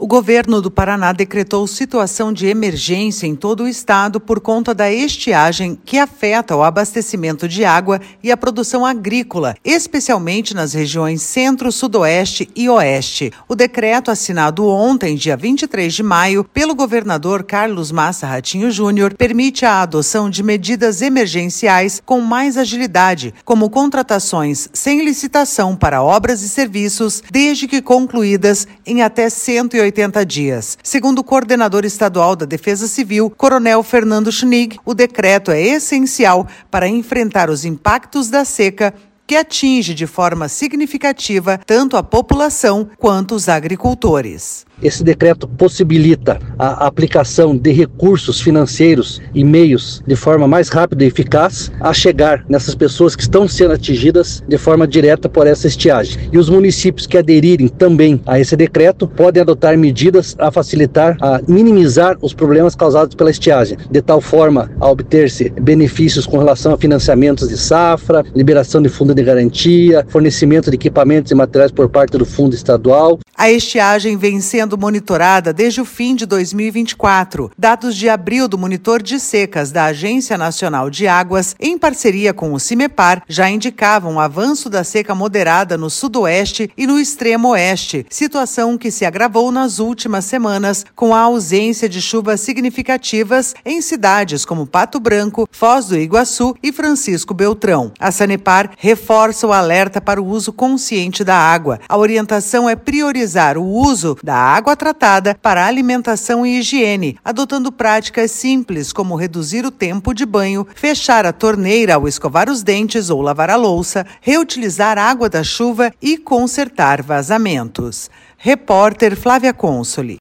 O governo do Paraná decretou situação de emergência em todo o estado por conta da estiagem que afeta o abastecimento de água e a produção agrícola, especialmente nas regiões centro, sudoeste e oeste. O decreto assinado ontem, dia 23 de maio, pelo governador Carlos Massa Ratinho Júnior, permite a adoção de medidas emergenciais com mais agilidade, como contratações sem licitação para obras e serviços, desde que concluídas em até 180 dias. Segundo o coordenador estadual da Defesa Civil, Coronel Fernando Schnig, o decreto é essencial para enfrentar os impactos da seca que atinge de forma significativa tanto a população quanto os agricultores. Esse decreto possibilita a aplicação de recursos financeiros e meios de forma mais rápida e eficaz a chegar nessas pessoas que estão sendo atingidas de forma direta por essa estiagem. E os municípios que aderirem também a esse decreto podem adotar medidas a facilitar, a minimizar os problemas causados pela estiagem, de tal forma a obter-se benefícios com relação a financiamentos de safra, liberação de fundo de garantia, fornecimento de equipamentos e materiais por parte do fundo estadual. A estiagem vem sendo monitorada desde o fim de 2024. Dados de abril do monitor de secas da Agência Nacional de Águas, em parceria com o CIMEPAR, já indicavam um avanço da seca moderada no sudoeste e no extremo oeste, situação que se agravou nas últimas semanas com a ausência de chuvas significativas em cidades como Pato Branco, Foz do Iguaçu e Francisco Beltrão. A Sanepar reforça o alerta para o uso consciente da água. A orientação é priorizar o uso da água tratada para alimentação e higiene, adotando práticas simples como reduzir o tempo de banho, fechar a torneira ao escovar os dentes ou lavar a louça, reutilizar a água da chuva e consertar vazamentos. Repórter Flávia Consoli.